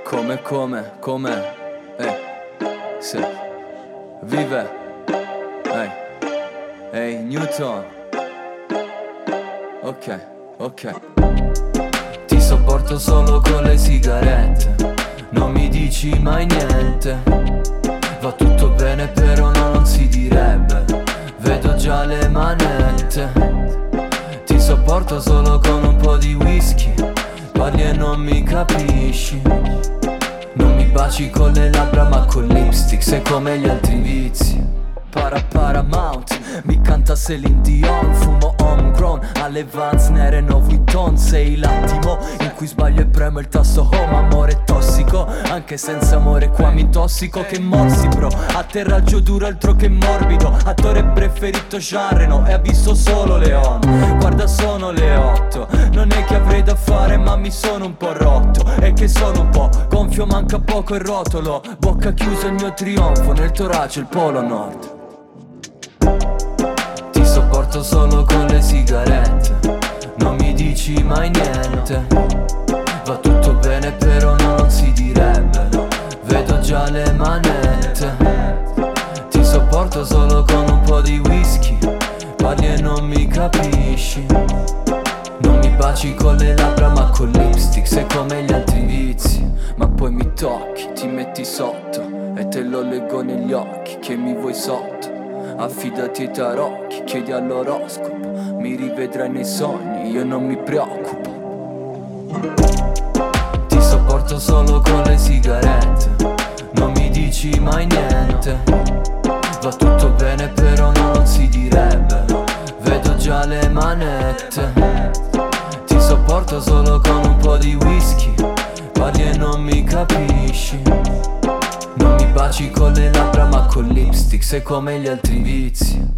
Come sì. Vive Newton. Ok. Ti sopporto solo con le sigarette, non mi dici mai niente. Va tutto bene però non si direbbe, vedo già le manette. Ti sopporto solo con un po' di whisky, parli e non mi capisci. Non mi baci con le labbra ma con lipstick, sei come gli altri vizi. Paramount, mi canta Celine Dion. Fumo homegrown, alle Vans nere no Vuitton. Sei l'attimo in cui sbaglio e premo il tasto home. Amore tossico, anche senza amore qua mi intossico. Che mossi bro, atterraggio duro altro che morbido. Attore preferito Jean Reno e ha visto solo Leon. Guarda sono le 8, non è che avrei da fare ma mi sono un po' rotto. È che sono un po' gonfio, manca poco il rotolo. Bocca chiusa il mio trionfo, nel torace il polo nord. Ti sopporto solo con le sigarette, non mi dici mai niente. Va tutto bene però non si direbbe, vedo già le manette. Ti sopporto solo con un po' di whisky, parli e non mi capisci. Non mi baci con le labbra ma con lipstick, sei come gli altri vizi. Ma poi mi tocchi, ti metti sotto e te lo leggo negli occhi che mi vuoi sotto. Affidati ai tarocchi, chiedi all'oroscopo, mi rivedrai nei sogni, io non mi preoccupo. Ti sopporto solo con le sigarette, non mi dici mai niente. Va tutto bene però non si direbbe, vedo già le manette. Ti sopporto solo con un po' di whisky, parli e non mi capisci. Non mi baci con le labbra ma con lipstick, sei come gli altri vizi.